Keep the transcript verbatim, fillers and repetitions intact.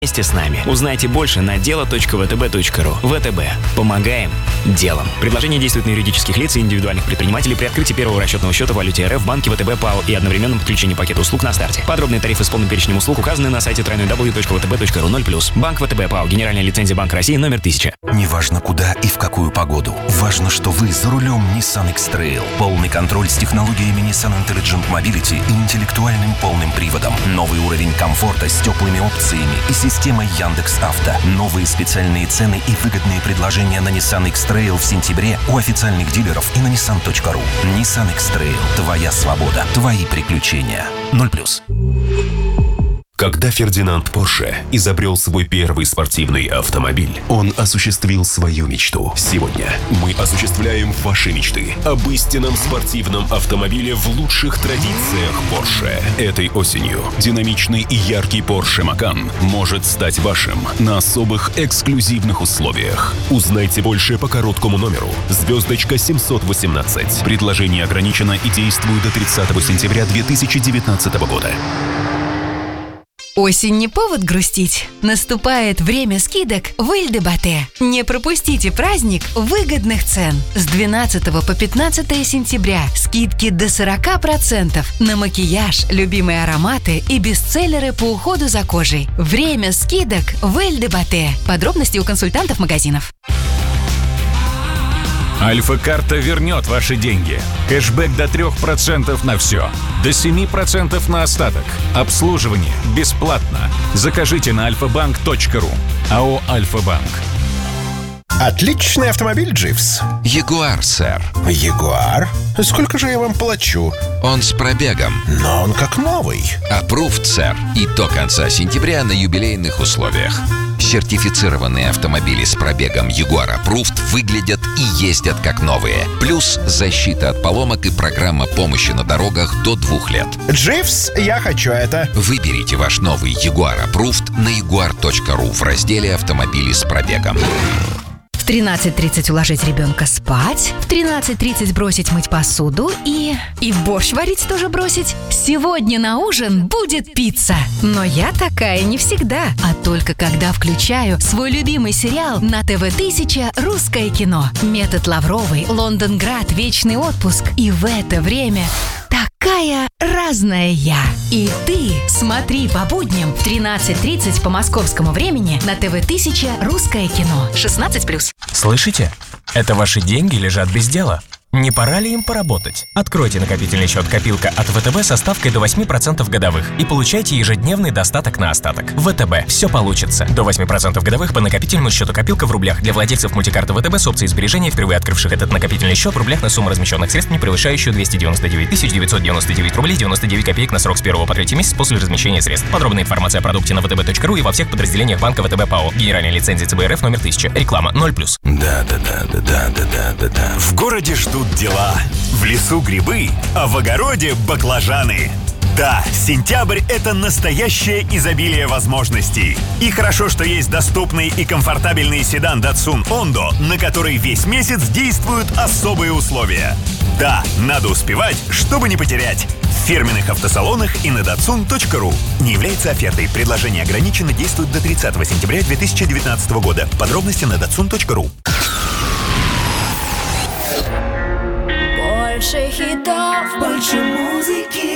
Вместе с нами. Узнайте больше на дело точка вэ тэ бэ точка ру. ВТБ. Помогаем делом. Предложение действует на юридических лиц и индивидуальных предпринимателей при открытии первого расчетного счета в валюте эр эф в банке ВТБ ПАО и одновременном подключении пакета услуг на старте. Подробные тарифы с полным перечнем услуг указаны на сайте дабл ю дабл ю дабл ю точка вэ тэ бэ точка ру. ноль плюс. Банк ВТБ ПАО. Генеральная лицензия Банка России номер тысяча. Неважно куда и в какую погоду. Важно, что вы за рулем Nissan X-Trail. Полный контроль с технологиями Nissan Intelligent Mobility и интеллектуальным полным приводом. Новый уровень комфорта с теплыми опциями и системой Яндекс.Авто. Новые специальные цены и выгодные предложения на Nissan X-Trail в сентябре у официальных дилеров и на nissan точка ру. Nissan X-Trail. Твоя свобода. Твои приключения. ноль плюс. Когда Фердинанд Порше изобрел свой первый спортивный автомобиль, он осуществил свою мечту. Сегодня мы осуществляем ваши мечты об истинном спортивном автомобиле в лучших традициях Порше. Этой осенью динамичный и яркий Порше Макан может стать вашим на особых эксклюзивных условиях. Узнайте больше по короткому номеру звездочка семьсот восемнадцать. Предложение ограничено и действует до тридцатого сентября две тысячи девятнадцатого года. Осень не повод грустить. Наступает время скидок в Эль-де-Батэ. Не пропустите праздник выгодных цен. С двенадцатого по пятнадцатое сентября скидки до сорок процентов на макияж, любимые ароматы и бестселлеры по уходу за кожей. Время скидок в Эль-де-Батэ. Подробности у консультантов магазинов. Альфа-карта вернет ваши деньги. Кэшбэк до трех процентов на все. До семи процентов на остаток. Обслуживание бесплатно. Закажите на альфа банк точка ру. АО «Альфа-Банк». Отличный автомобиль, Дживс. Ягуар, сэр. Ягуар? Сколько же я вам плачу? Он с пробегом. Но он как новый. Approved, сэр. И до конца сентября на юбилейных условиях. Сертифицированные автомобили с пробегом Jaguar Approved выглядят и ездят как новые. Плюс защита от поломок и программа помощи на дорогах до двух лет. Дживс, я хочу это. Выберите ваш новый Jaguar Approved на ягуар точка ру в разделе «Автомобили с пробегом». В тринадцать тридцать уложить ребенка спать, в тринадцать тридцать бросить мыть посуду и... И борщ варить тоже бросить. Сегодня на ужин будет пицца. Но я такая не всегда, а только когда включаю свой любимый сериал на тэ вэ тысяча «Русское кино». Метод Лавровой, Лондонград, вечный отпуск. И в это время... Такая разная я. И ты смотри по будням в тринадцать тридцать по московскому времени на тэ вэ тысяча «Русское кино». шестнадцать плюс. Слышите? Это ваши деньги лежат без дела. Не пора ли им поработать? Откройте накопительный счет «Копилка» от вэ тэ бэ со ставкой до восемь процентов годовых и получайте ежедневный достаток на остаток. вэ тэ бэ. Все получится. До восемь процентов годовых по накопительному счету «Копилка» в рублях для владельцев мультикарты вэ тэ бэ с опцией сбережения, впервые открывших этот накопительный счет в рублях на сумму размещенных средств, не превышающую двести девяносто девять тысяч девятьсот девяносто девять рублей девяносто девять копеек на срок с первого по третий месяц после размещения средств. Подробная информация о продукте на вэ тэ бэ точка ру и во всех подразделениях банка вэ тэ бэ ПАО. Генеральная лицензия цэ бэ эр эф номер тысяча. Реклама ноль плюс. Да-да-да-да-да-да-да-да. В городе ждут дела. В лесу грибы, а в огороде баклажаны. Да, сентябрь – это настоящее изобилие возможностей. И хорошо, что есть доступный и комфортабельный седан Datsun Ondo, на который весь месяц действуют особые условия. Да, надо успевать, чтобы не потерять. В фирменных автосалонах и на датсун точка ру. Не является офертой. Предложение ограничено, действует до тридцатого сентября две тысячи девятнадцатого года. Подробности на датсун точка ру. Больше хитов, больше музыки.